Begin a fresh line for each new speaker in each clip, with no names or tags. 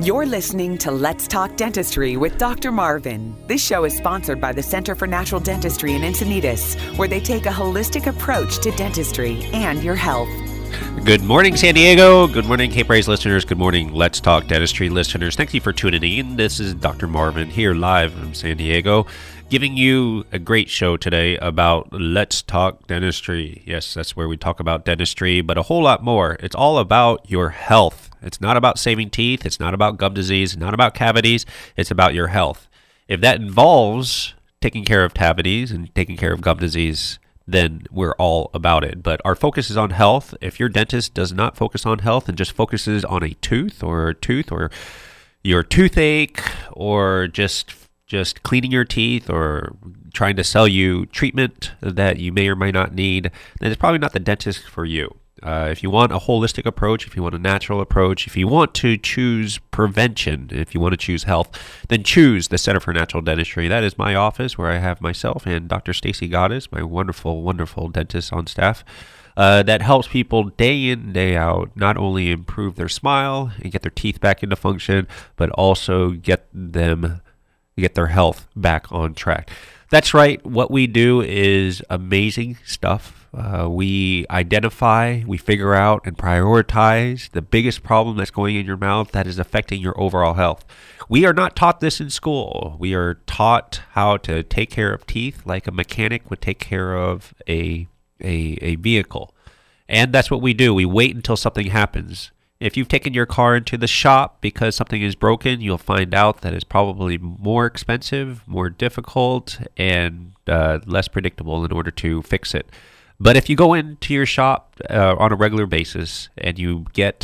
You're listening to Let's Talk Dentistry with Dr. Marvin. This show is sponsored by the Center for Natural Dentistry in Encinitas, where they take a holistic approach to dentistry and your health.
Good morning, San Diego. Good morning, Cape Rays listeners. Good morning, Let's Talk Dentistry listeners. Thank you for tuning in. This is Dr. Marvin here live from San Diego, giving you a great show today about Let's Talk Dentistry. Yes, that's where we talk about dentistry, but a whole lot more. It's all about your health. It's not about saving teeth. It's not about gum disease. It's not about cavities. It's about your health. If that involves taking care of cavities and taking care of gum disease, then we're all about it. But our focus is on health. If your dentist does not focus on health and just focuses on a tooth or your toothache or just cleaning your teeth or trying to sell you treatment that you may or may not need, then it's probably not the dentist for you. If you want a holistic approach, if you want a natural approach, if you want to choose prevention, if you want to choose health, then choose the Center for Natural Dentistry. That is my office where I have myself and Dr. Stacy Goddess, my wonderful, wonderful dentist on staff, that helps people day in, day out, not only improve their smile and get their teeth back into function, but also get their health back on track. That's right. What we do is amazing stuff. We identify, we figure out, and prioritize the biggest problem that's going in your mouth that is affecting your overall health. We are not taught this in school. We are taught how to take care of teeth like a mechanic would take care of a vehicle. And that's what we do. We wait until something happens. If you've taken your car into the shop because something is broken, you'll find out that it's probably more expensive, more difficult, and less predictable in order to fix it. But if you go into your shop on a regular basis and you get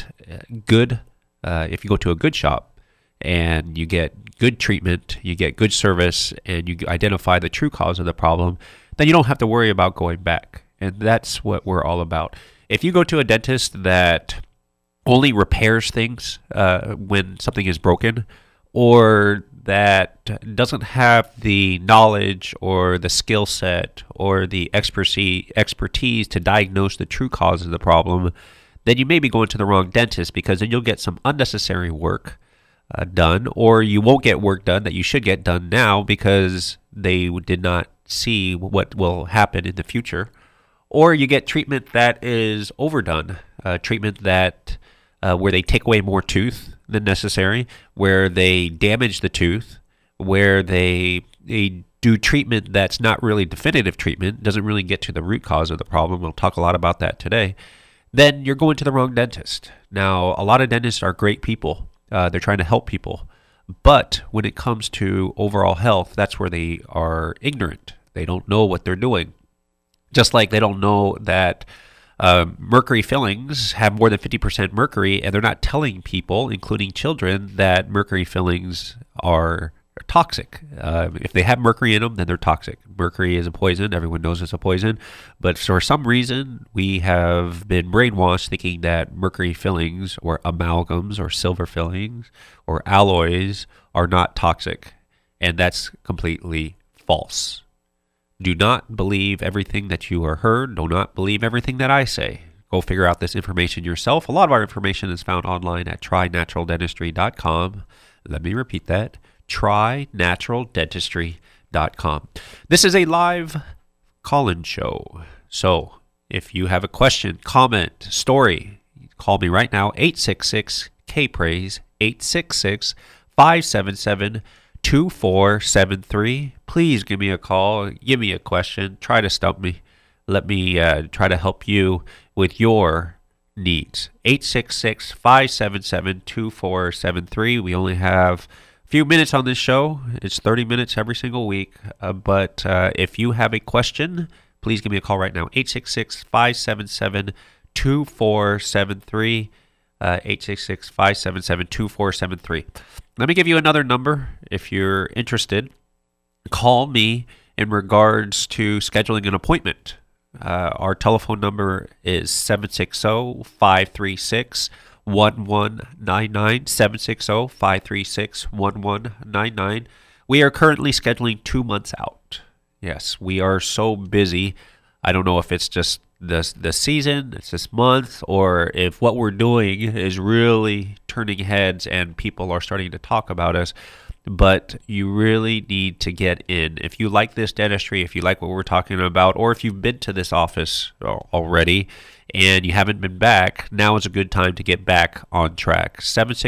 if you go to a good shop and you get good treatment, you get good service, and you identify the true cause of the problem, then you don't have to worry about going back. And that's what we're all about. If you go to a dentist that only repairs things when something is broken, or that doesn't have the knowledge or the skill set or the expertise to diagnose the true cause of the problem, then you may be going to the wrong dentist, because then you'll get some unnecessary work done, or you won't get work done that you should get done now because they did not see what will happen in the future, or you get treatment that is overdone, treatment that where they take away more tooth than necessary, where they damage the tooth, where they do treatment that's not really definitive treatment, doesn't really get to the root cause of the problem. We'll talk a lot about that today. Then you're going to the wrong dentist. Now, a lot of dentists are great people. They're trying to help people. But when it comes to overall health, that's where they are ignorant. They don't know what they're doing. Just like they don't know that mercury fillings have more than 50% mercury, and they're not telling people, including children, that mercury fillings are toxic. If they have mercury in them, then they're toxic. Mercury is a poison. Everyone knows it's a poison. But for some reason, we have been brainwashed thinking that mercury fillings or amalgams or silver fillings or alloys are not toxic. And that's completely false. Do not believe everything that you are heard. Do not believe everything that I say. Go figure out this information yourself. A lot of our information is found online at trynaturaldentistry.com. Let me repeat that. trynaturaldentistry.com. This is a live call-in show. So if you have a question, comment, story, call me right now, 866-K-PRAISE, 866-577-2473. Please give me a call, give me a question, try to stump me. Let me try to help you with your needs. 866-577-2473. We only have a few minutes on this show. It's 30 minutes every single week. But if you have a question, please give me a call right now. 866-577-2473. 866-577-2473. Let me give you another number if you're interested. Call me in regards to scheduling an appointment. Our telephone number is 760-536-1199, 760-536-1199. We are currently scheduling 2 months out. Yes, we are so busy. I don't know if it's just the season, it's this month, or if what we're doing is really turning heads and people are starting to talk about us. But you really need to get in. If you like this dentistry, if you like what we're talking about, or if you've been to this office already and you haven't been back, now is a good time to get back on track.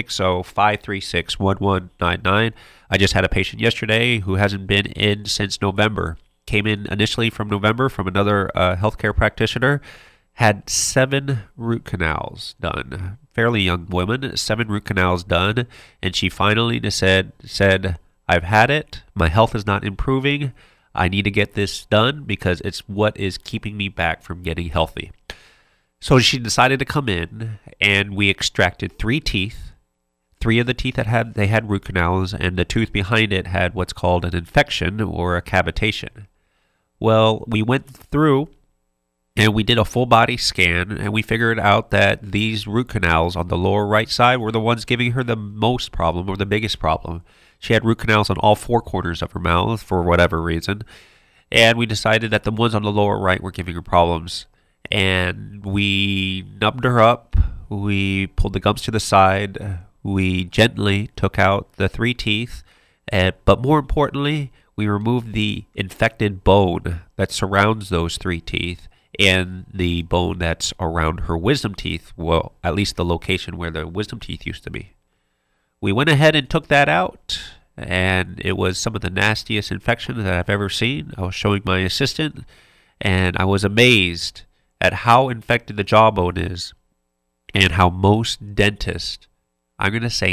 760-536-1199. I just had a patient yesterday who hasn't been in since November. Came in initially from November from another healthcare practitioner. Had 7 root canals done. Fairly young woman, 7 root canals done, and she finally said, I've had it. My health is not improving. I need to get this done because it's what is keeping me back from getting healthy. So she decided to come in, and we extracted 3 teeth. 3 of the teeth they had root canals, and the tooth behind it had what's called an infection or a cavitation. Well, we went through and we did a full body scan, and we figured out that these root canals on the lower right side were the ones giving her the most problem, or the biggest problem. She had root canals on all 4 corners of her mouth for whatever reason, and we decided that the ones on the lower right were giving her problems. And we numbed her up, we pulled the gums to the side, we gently took out the 3 teeth, but more importantly, we removed the infected bone that surrounds those 3 teeth, and the bone that's around her wisdom teeth, well, at least the location where the wisdom teeth used to be. We went ahead and took that out, and it was some of the nastiest infection that I've ever seen. I was showing my assistant, and I was amazed at how infected the jawbone is, and how most dentists, I'm going to say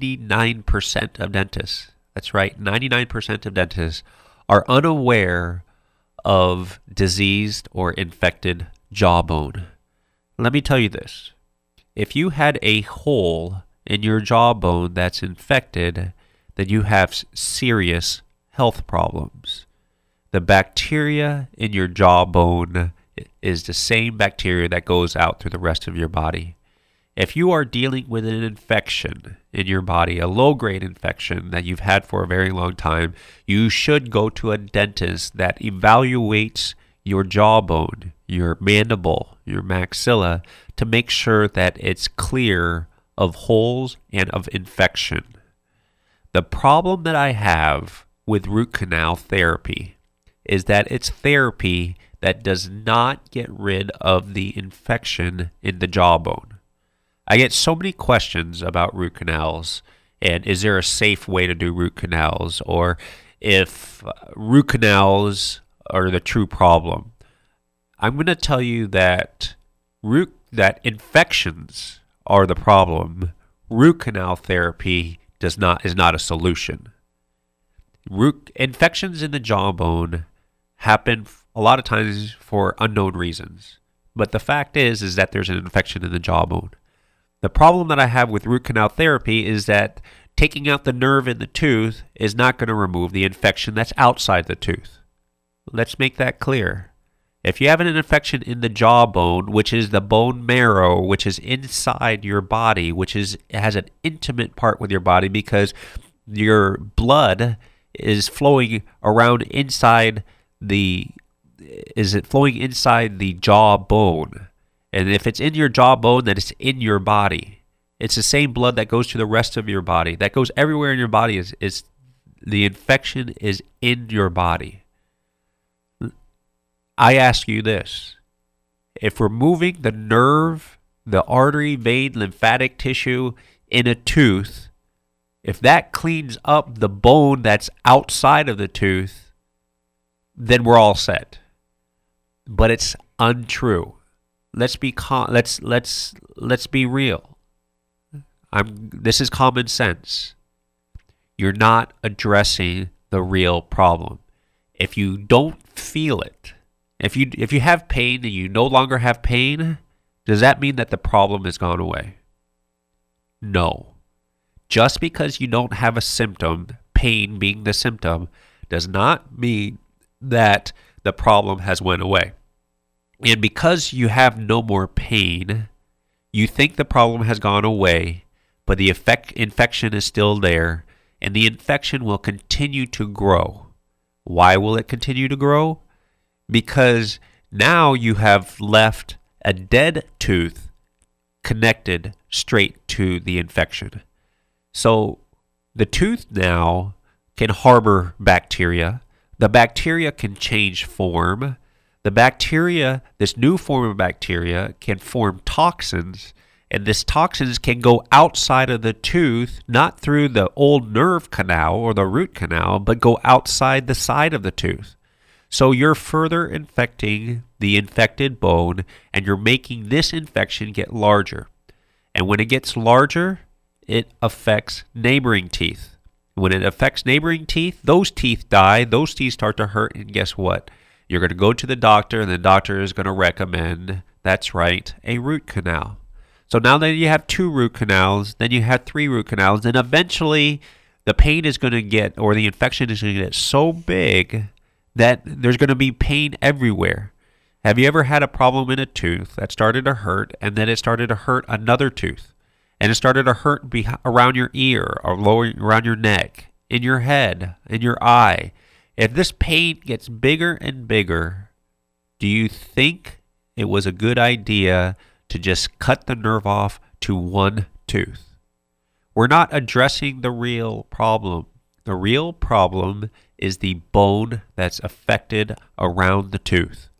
99% of dentists, that's right, 99% of dentists are unaware of diseased or infected jawbone. Let me tell you this. If you had a hole in your jawbone that's infected, then you have serious health problems. The bacteria in your jawbone is the same bacteria that goes out through the rest of your body. If you are dealing with an infection in your body, a low-grade infection that you've had for a very long time, you should go to a dentist that evaluates your jawbone, your mandible, your maxilla, to make sure that it's clear of holes and of infection. The problem that I have with root canal therapy is that it's therapy that does not get rid of the infection in the jawbone. I get so many questions about root canals, and is there a safe way to do root canals, or if root canals are the true problem. I'm going to tell you that infections are the problem. Root canal therapy is not a solution. Infections in the jawbone happen a lot of times for unknown reasons, but the fact is that there's an infection in the jawbone. The problem that I have with root canal therapy is that taking out the nerve in the tooth is not going to remove the infection that's outside the tooth. Let's make that clear. If you have an infection in the jawbone, which is the bone marrow, which is inside your body, has an intimate part with your body because your blood is flowing around inside flowing inside the jawbone. And if it's in your jawbone, then it's in your body. It's the same blood that goes to the rest of your body. That goes everywhere in your body. Is the infection is in your body. I ask you this. If removing the nerve, the artery, vein, lymphatic tissue in a tooth, if that cleans up the bone that's outside of the tooth, then we're all set. But it's untrue. Let's be real. This is common sense. You're not addressing the real problem. If you don't feel it, if you have pain and you no longer have pain, does that mean that the problem has gone away? No. Just because you don't have a symptom, pain being the symptom, does not mean that the problem has went away. And because you have no more pain, you think the problem has gone away, but the infection is still there, and the infection will continue to grow. Why will it continue to grow? Because Now you have left a dead tooth connected straight to the infection. So the tooth now can harbor bacteria. The bacteria can change form. The bacteria, this new form of bacteria, can form toxins, and these toxins can go outside of the tooth, not through the old nerve canal or the root canal, but go outside the side of the tooth. So you're further infecting the infected bone, and you're making this infection get larger. And when it gets larger, it affects neighboring teeth. When it affects neighboring teeth, those teeth die, those teeth start to hurt, and guess what? You're going to go to the doctor, and the doctor is going to recommend, that's right, a root canal. So now that you have 2 root canals, then you have 3 root canals, and eventually the pain is going to get, or the infection is going to get so big that there's going to be pain everywhere. Have you ever had a problem in a tooth that started to hurt, and then it started to hurt another tooth? And it started to hurt around your ear, or around your neck, in your head, in your eye. If this pain gets bigger and bigger, do you think it was a good idea to just cut the nerve off to 1 tooth? We're not addressing the real problem. The real problem is the bone that's affected around the tooth.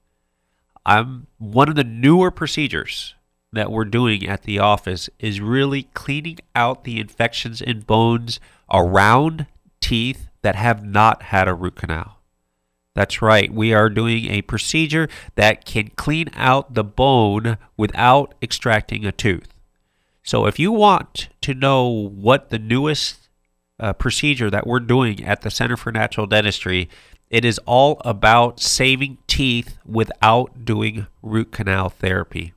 One of the newer procedures that we're doing at the office is really cleaning out the infections in bones around teeth that have not had a root canal. That's right, we are doing a procedure that can clean out the bone without extracting a tooth. So if you want to know what the newest procedure that we're doing at the Center for Natural Dentistry, it is all about saving teeth without doing root canal therapy.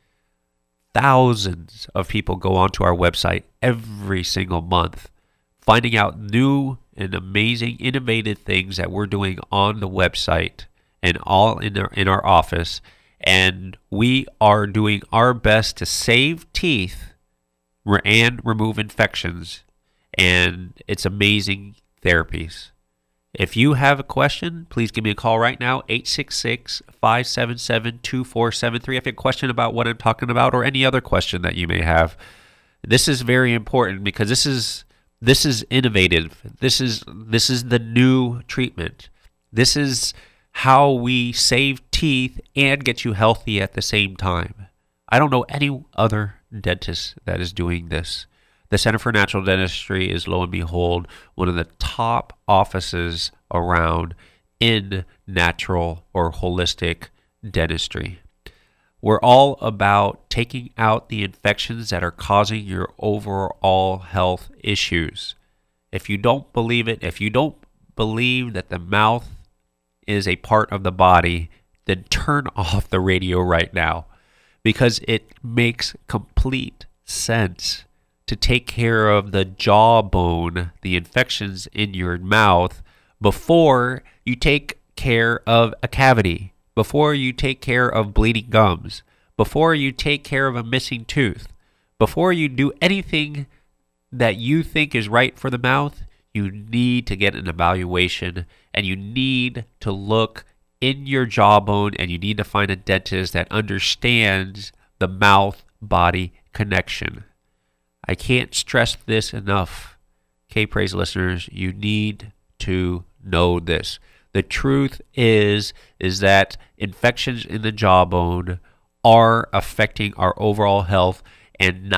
Thousands of people go onto our website every single month, finding out new and amazing, innovative things that we're doing on the website and all in our office. And we are doing our best to save teeth and remove infections. And it's amazing therapies. If you have a question, please give me a call right now, 866-577-2473. If you have a question about what I'm talking about or any other question that you may have, this is very important because this is innovative. This is the new treatment. This is how we save teeth and get you healthy at the same time. I don't know any other dentist that is doing this. The Center for Natural Dentistry is, lo and behold, one of the top offices around in natural or holistic dentistry. We're all about taking out the infections that are causing your overall health issues. If you don't believe it, if you don't believe that the mouth is a part of the body, then turn off the radio right now, because it makes complete sense to take care of the jawbone, the infections in your mouth, before you take care of a cavity, before you take care of bleeding gums, before you take care of a missing tooth, before you do anything that you think is right for the mouth. You need to get an evaluation, and you need to look in your jawbone, and you need to find a dentist that understands the mouth-body connection. I can't stress this enough. K-Praise listeners, you need to know this. The truth is that infections in the jawbone are affecting our overall health, and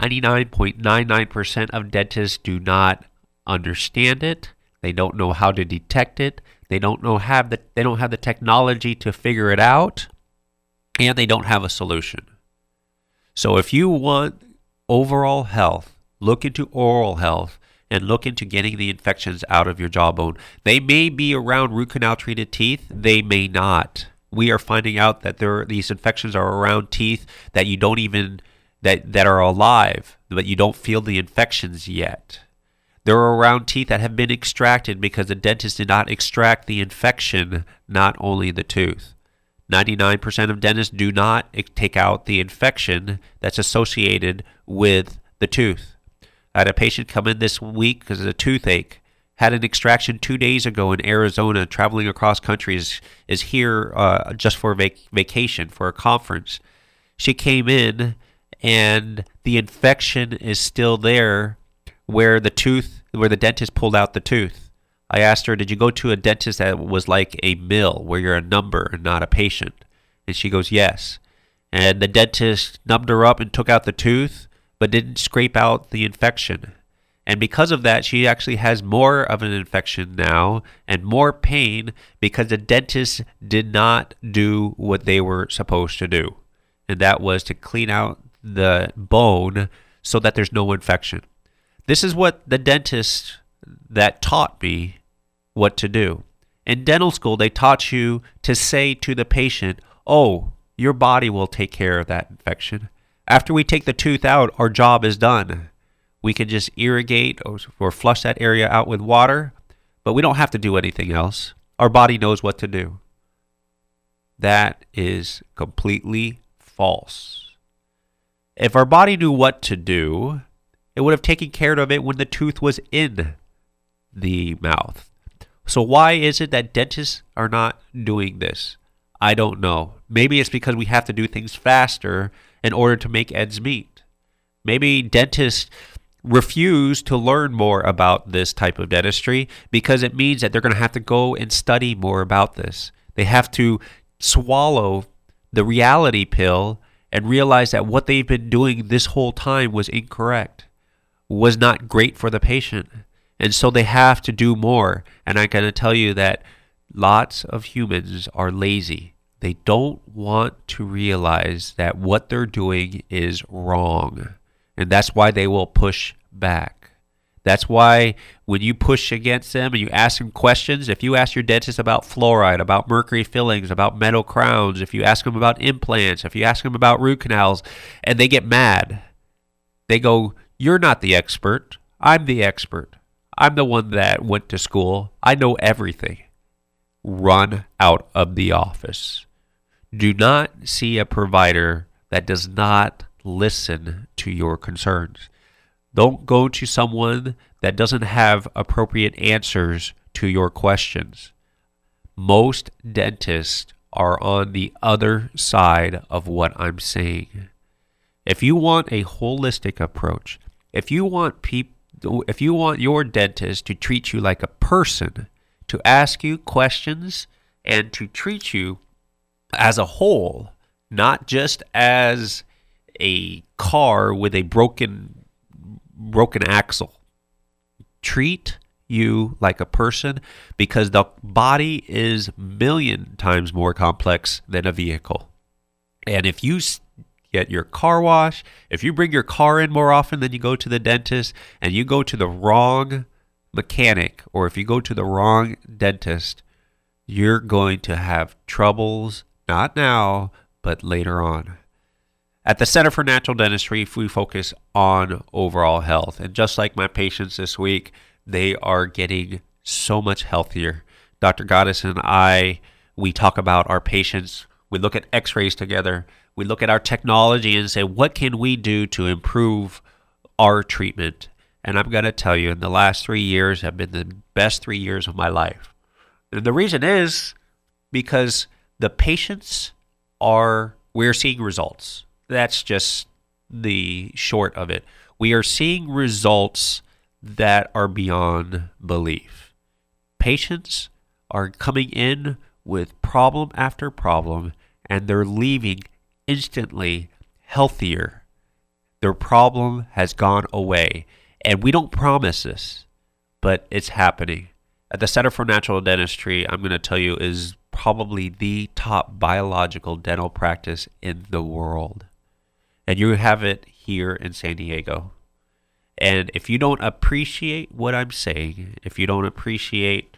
99.99% of dentists do not understand it. They don't know how to detect it. They don't have the technology to figure it out, and they don't have a solution. So if you want overall health, look into oral health and look into getting the infections out of your jawbone. They may be around root canal treated teeth. They may not. We are finding out that these infections are around teeth that you don't even that are alive, but you don't feel the infections yet. They're around teeth that have been extracted because the dentist did not extract the infection, not only the tooth. 99% of dentists do not take out the infection that's associated with the tooth. I had a patient come in this week because of a toothache, had an extraction 2 days ago in Arizona, traveling across countries, is here just for vacation, for a conference. She came in, and the infection is still there where the dentist pulled out the tooth. I asked her, did you go to a dentist that was like a mill, where you're a number and not a patient? And she goes, yes. And the dentist numbed her up and took out the tooth, but didn't scrape out the infection. And because of that, she actually has more of an infection now and more pain because the dentist did not do what they were supposed to do. And that was to clean out the bone so that there's no infection. This is what the dentist that taught me what to do. In dental school, they taught you to say to the patient, oh, your body will take care of that infection. After we take the tooth out, our job is done. We can just irrigate or flush that area out with water, but we don't have to do anything else. Our body knows what to do. That is completely false. If our body knew what to do, it would have taken care of it when the tooth was in the mouth. So why is it that dentists are not doing this? I don't know. Maybe it's because we have to do things faster in order to make ends meet. Maybe dentists refuse to learn more about this type of dentistry because it means that they're going to have to go and study more about this. They have to swallow the reality pill and realize that what they've been doing this whole time was incorrect, was not great for the patient. And so they have to do more. And I'm going to tell you that lots of humans are lazy. They don't want to realize that what they're doing is wrong. And that's why they will push back. That's why when you push against them and you ask them questions, if you ask your dentist about fluoride, about mercury fillings, about metal crowns, if you ask them about implants, if you ask them about root canals, and they get mad, they go, you're not the expert. I'm the expert. I'm the one that went to school. I know everything. Run out of the office. Do not see a provider that does not listen to your concerns. Don't go to someone that doesn't have appropriate answers to your questions. Most dentists are on the other side of what I'm saying. If you want a holistic approach, if you want your dentist to treat you like a person, to ask you questions and to treat you as a whole, not just as a car with a broken axle. Treat you like a person because the body is 1,000,000 times more complex than a vehicle. And if you get your car washed, if you bring your car in more often than you go to the dentist, and you go to the wrong mechanic, or if you go to the wrong dentist, you're going to have troubles, not now, but later on. At the Center for Natural Dentistry, we focus on overall health. And just like my patients this week, they are getting so much healthier. Dr. Goddess and I, we talk about our patients. We look at x-rays together. We look at our technology and say, what can we do to improve our treatment? And I'm going to tell you, in the last 3 years have been the best 3 years of my life. And the reason is because the patients we're seeing results. That's just the short of it. We are seeing results that are beyond belief. Patients are coming in with problem after problem, and they're leaving instantly healthier. Their problem has gone away. And we don't promise this, but it's happening. At the Center for Natural Dentistry, I'm going to tell you, is probably the top biological dental practice in the world. And you have it here in San Diego. And if you don't appreciate what I'm saying, if you don't appreciate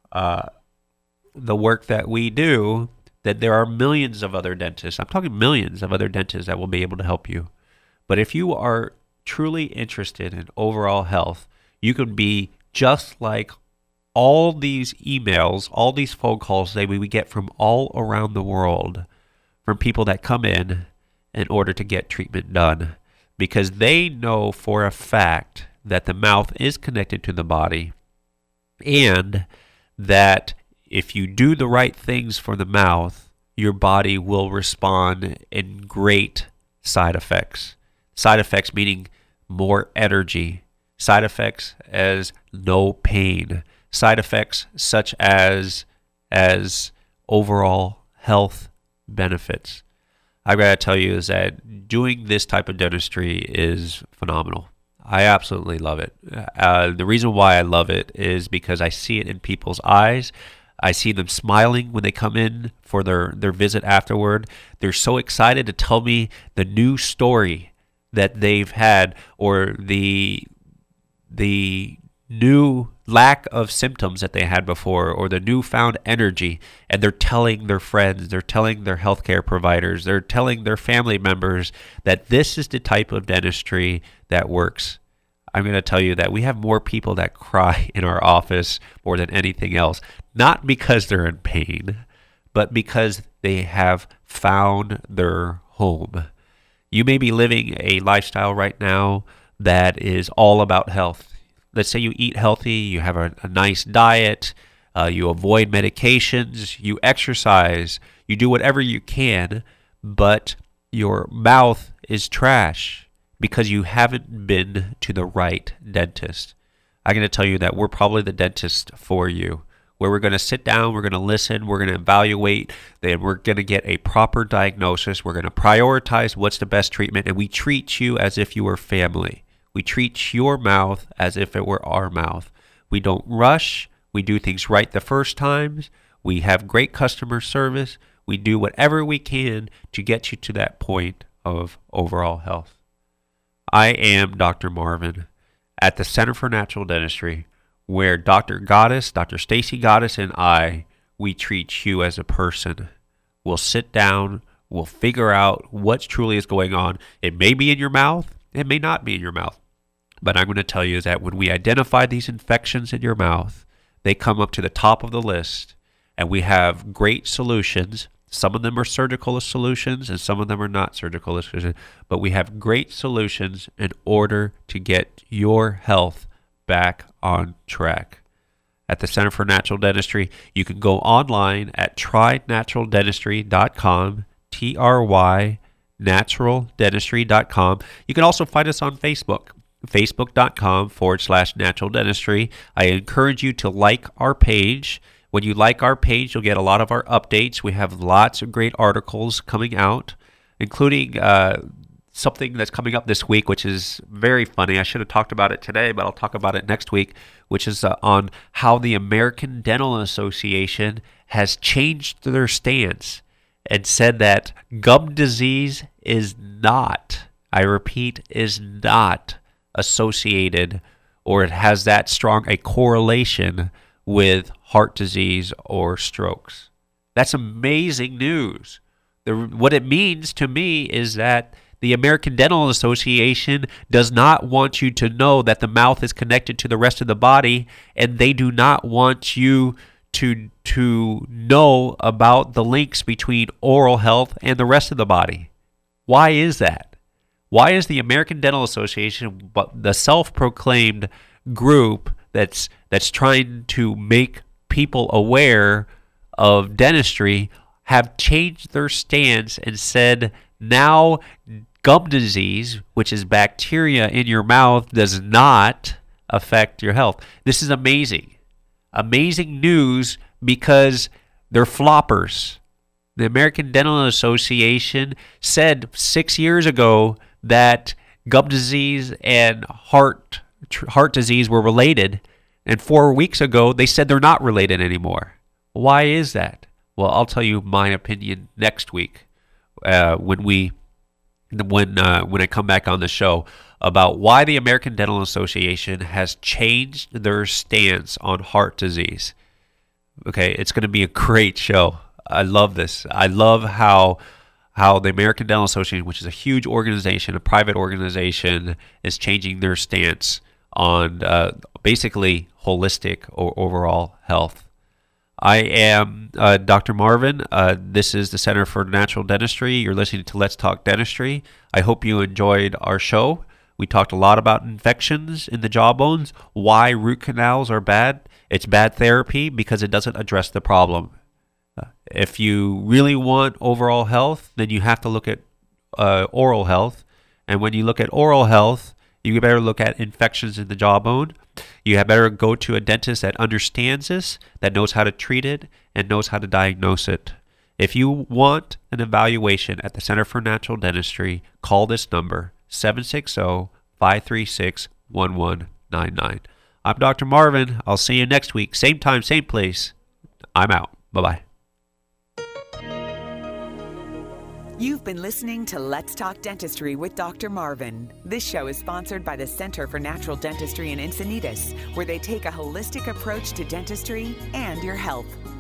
the work that we do, then there are millions of other dentists. I'm talking millions of other dentists that will be able to help you. But if you are truly interested in overall health, you can be just like all these emails, all these phone calls that we get from all around the world, from people that come in order to get treatment done, because they know for a fact that the mouth is connected to the body, and that if you do the right things for the mouth, your body will respond in great side effects. Side effects meaning more energy. Side effects as no pain. Side effects such as overall health benefits. I gotta tell you is that doing this type of dentistry is phenomenal. I absolutely love it. The reason why I love it is because I see it in people's eyes. I see them smiling when they come in for their visit afterward. They're so excited to tell me the new story that they've had, or the new lack of symptoms that they had before, or the newfound energy, and they're telling their friends, they're telling their healthcare providers, they're telling their family members that this is the type of dentistry that works. I'm going to tell you that we have more people that cry in our office more than anything else, not because they're in pain, but because they have found their home. You may be living a lifestyle right now that is all about health. Let's say you eat healthy, you have a nice diet, you avoid medications, you exercise, you do whatever you can, but your mouth is trash because you haven't been to the right dentist. I'm going to tell you that we're probably the dentist for you, where we're going to sit down, we're going to listen, we're going to evaluate, then we're going to get a proper diagnosis, we're going to prioritize what's the best treatment, and we treat you as if you were family. We treat your mouth as if it were our mouth. We don't rush. We do things right the first times. We have great customer service. We do whatever we can to get you to that point of overall health. I am Dr. Marvin at the Center for Natural Dentistry, where Dr. Goddess, Dr. Stacy Goddess, and I, we treat you as a person. We'll sit down. We'll figure out what truly is going on. It may be in your mouth. It may not be in your mouth. But I'm going to tell you that when we identify these infections in your mouth, they come up to the top of the list, and we have great solutions. Some of them are surgical solutions, and some of them are not surgical solutions. But we have great solutions in order to get your health back on track. At the Center for Natural Dentistry, you can go online at trynaturaldentistry.com, trynaturaldentistry.com. You can also find us on Facebook, facebook.com/natural dentistry. I encourage you to like our page. When you like our page, you'll get a lot of our updates. We have lots of great articles coming out, including something that's coming up this week, which is very funny. I should have talked about it today, but I'll talk about it next week, which is on how the American Dental Association has changed their stance and said that gum disease is not, I repeat, is not associated, or it has that strong a correlation with heart disease or strokes. That's amazing news. What it means to me is that the American Dental Association does not want you to know that the mouth is connected to the rest of the body, and they do not want you to know about the links between oral health and the rest of the body. Why is that? Why is the American Dental Association, the self-proclaimed group that's trying to make people aware of dentistry, have changed their stance and said now gum disease, which is bacteria in your mouth, does not affect your health? This is amazing. Amazing news, because they're floppers. The American Dental Association said 6 years ago that gum disease and heart disease were related, and 4 weeks ago they said they're not related anymore. Why is that? Well, I'll tell you my opinion next week when I come back on the show about why the American Dental Association has changed their stance on heart disease. Okay, it's going to be a great show. I love this. I love how the American Dental Association, which is a huge organization, a private organization, is changing their stance on basically holistic or overall health. I am Dr. Marvin. This is the Center for Natural Dentistry. You're listening to Let's Talk Dentistry. I hope you enjoyed our show. We talked a lot about infections in the jawbones, why root canals are bad. It's bad therapy because it doesn't address the problem. If you really want overall health, then you have to look at oral health. And when you look at oral health, you better look at infections in the jawbone. You had better go to a dentist that understands this, that knows how to treat it, and knows how to diagnose it. If you want an evaluation at the Center for Natural Dentistry, call this number, 760-536-1199. I'm Dr. Marvin. I'll see you next week. Same time, same place. I'm out. Bye-bye.
You've been listening to Let's Talk Dentistry with Dr. Marvin. This show is sponsored by the Center for Natural Dentistry in Encinitas, where they take a holistic approach to dentistry and your health.